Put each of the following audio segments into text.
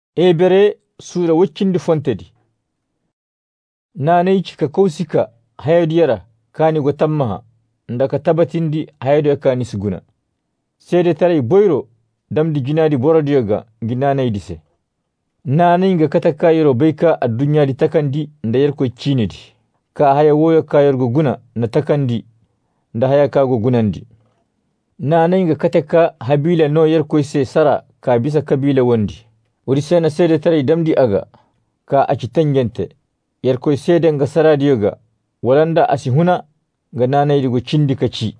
Ebere sura waccindi fontedi. Nanai cika kausika hayadiyara kani go tammaha ndaka tabatindi hayado kani siguna. Sede tarai boyro damdi ginadi borodiyoga ginanai dise. Nanai nga kataka yero beika addunya di takandi ndayar ko chinedi. Ka haya woyo ka yorgo guna na takandi nda haya ka go gunandi. Nanai nga kataka habila no yer ko se sara ka bisa kabila wondi. Wadi sena sede tarai damdi aga ka aci tangente yarkoy sede nga saradiyoga walanda asi huna ga nanay digo cindi kaci.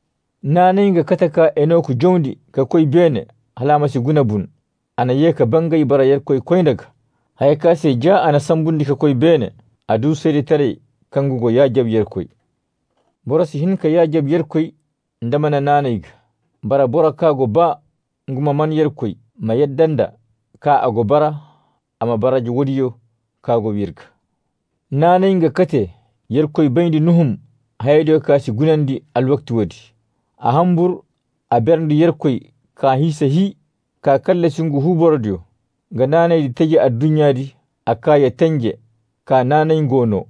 Nanay nga kataka enoku jondi ka koy bene halamasi gunabun ana yeka bangay bara yarkoy koyndaga hayaka se ja ana sambundi ka koy bene adu sede tarai kangugo yajab yarkoy. Borasi hinka yajab yarkoy ndamana nanayga bara bora kago ba nguma man yarkoy ma yaddanda ka ago bara ama baraji wodiyo kago wirga. Nanay nga kate yerkoy bayndi nuhum haydo kasi gunandi alwakti wadi. A hambur a berndi yerkoy ka hisa hi ka kalla singu hu borodiyo ga nanay di teje addunyadi a kaya tanje ka nanay ngono.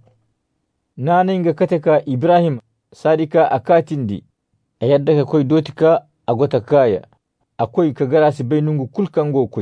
Nanay nga kate ka Ibrahim sadika akatindi a yadda ka koy dotika agota kaya akoy ka garasi baynungu kulkango koy.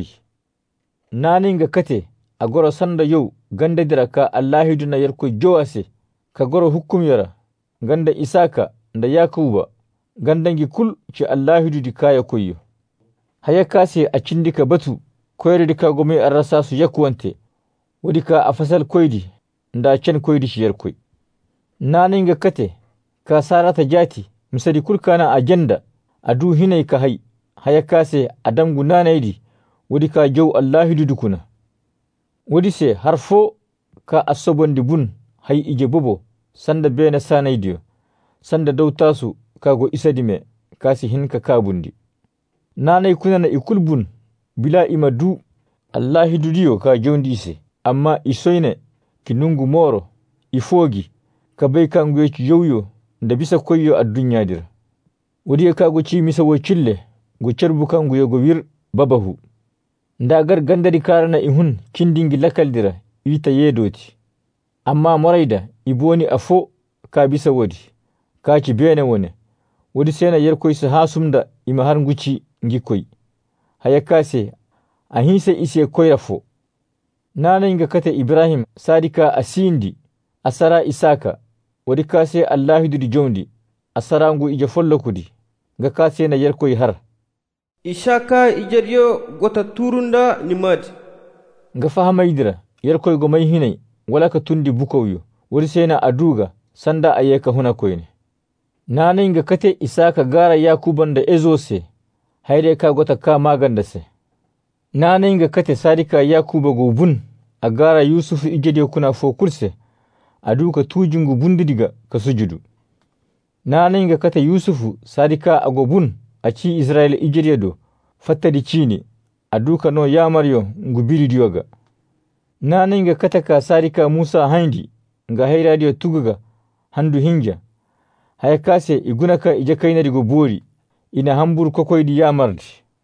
Nanay nga kate a goro sanda yau ganda dira ka Allahidu na yarkoy jowase ka goro hukum yara ganda Isaka da Yakuba gandangi kul ci Allahidu di kaya koyo. Haya kase a cindika batu koyri dika gome an rasa su yakuwante wadika a fasal koydi nda can koydi shi yarkoy. Nanay nga kate ka sarata jati misali kulkana agenda adu hinay ka hay haya kase adamgu nanaydi wadi ka jow Allahidu dukuna. Wadi se harfo ka asobondi bun hay ije bobo sanda bena sanay diyo sanda dawtasu kago isadime kasi hinka kabundi. Nanay kunana ikul bun bila ima du Allahidu diyo ka jondi ise amma isoyne kinungu moro ifogi ka bay kangu yeci yowyo nda bisa koyyo addunya dira. Wadi kago ci misa wo cille go cerbu kangu yogo wir babahu. Ndagar gandari karana ihun kindingi lakaldira ita yedoti. Amma moraida iboni afo ka bisa wadi. Ka ci bene wone. Wadi sena yerkoy sa hasumda ima har nguci ngikoy. Haya kase ahinsa ise koyrafo. Nanay nga kate Ibrahim sadika asindi asara Isaka. Wadi kase Allahidu di jondi asara ngu ije follo kudi. Nga kase na yerkoy har. Isaka ijaryo gota turunda nimad. Nga fahamaydira yerkoy go may hinay wala ka tundi bukowyo wadi sena aduga sanda ayeka huna koyne. Nanay nga kate Isaka gara Yakuban da ezose hayde ka gota ka maganda se. Nanay nga kate sadika Yakuba go bun a gara Yusuf ijede kuna fo kurse aduka tujingu bundidiga ka sujudu. Nanay nga kate Yusufu sadika ago bun a ci Israel ijiriyedo fattadi cini a duka no yamaryo ngubiri diyoga. Nanay nga kataka sarika Musa haindi nga hayradiyo tugaga handu hinja. Haya kase igunaka ija kaynadigo bori ina hambur kokoydi yamardi.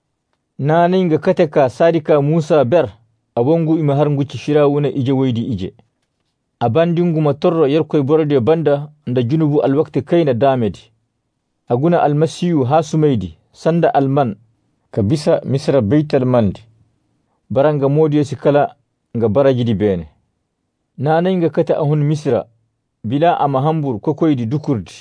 Nanay nga kataka sarika Musa ber abongu ima har nguci shirawuna ije waydi ije. Abandingu matorro yerkoy borodiyo banda nda junubu alwakti kayna damedi. Aguna almasiyu hasumaydi sanda alman ka bisa misra beital mandi baranga modiyo sikala nga barajidi bene. Nanay nga kata ahun misra bila ama hambur kokoydi dukurdi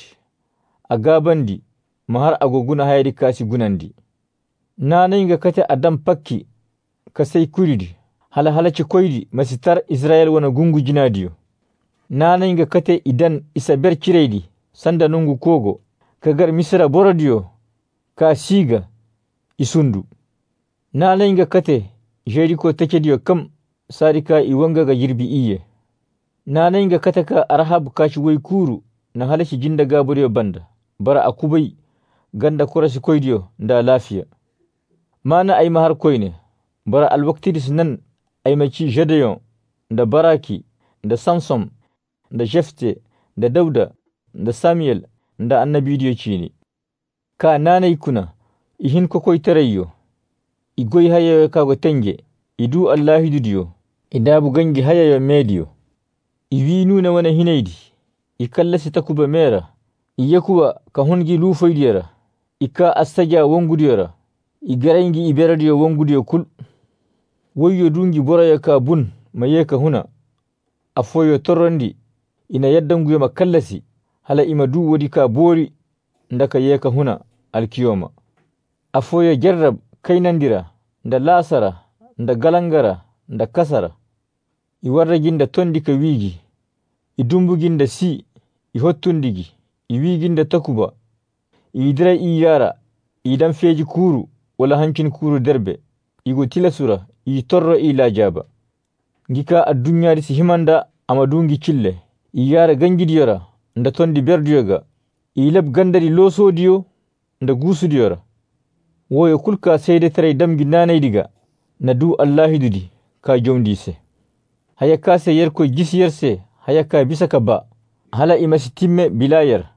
agabandi mahar agoguna haydi kasi gunandi. Nanay nga kata adam pakki kasay kuridi hala halaci koydi masitar Israel wana gungu jinadiyo. Nanay nga kate idan isa ber cireydi sanda nungu kogo kagar misra borodiyo ka siga isundu. Nanay nga kate Jericho takediyo kam sarika iwanga ga yirbi iye. Nanay nga kate ka Arhab kaci waykuru na halaci jinda gaburiyo banda bara akubay ganda korasi koydiyo nda lafiya. Mana ay mahar koyne bara alwaktidis nan ay maci Gedeon nda Baraki nda Samson nda Jefte nda Dauda nda Samuel nda annabidiyo cini. Ka nanay kuna ihin kokoy tarayo igoy hayewe kago tenge idu Allah hidudiyo idabu gangi hayayo mediyo iwi nuna wana hinaydi ikallasi takuba mera iyakuwa ka hungi lufoydiyara ika astaja wongudiyara igarayngi iberadiyo wongudiyo kul woyyo dungi boraya ka bun mayeka huna afoyo torrondi ina yaddanguyo makallasi hala ima du wodi ka bori ndaka yeka huna alkiyoma afoyo jarrab kaynandira nda lasara nda galangara nda kasara iwarraginda tondi ka wigi idumbuginda si ihottundigi iwiginda takuba idira iyara idan feji kuru wala hancin kuru derbe igo tilasura torro ila jaba ngika addunyari si himanda amadungi cille iyara gangidiyara nda tondi berdiyoga ilab gandari losodiyo nda gusudiyara woyo kulka seyde taray damgi nanaydiga nadu Allah hidudi ka jomdise hayaka se yerko gis yerse hayaka bisaka ba hala imasi timme bilayar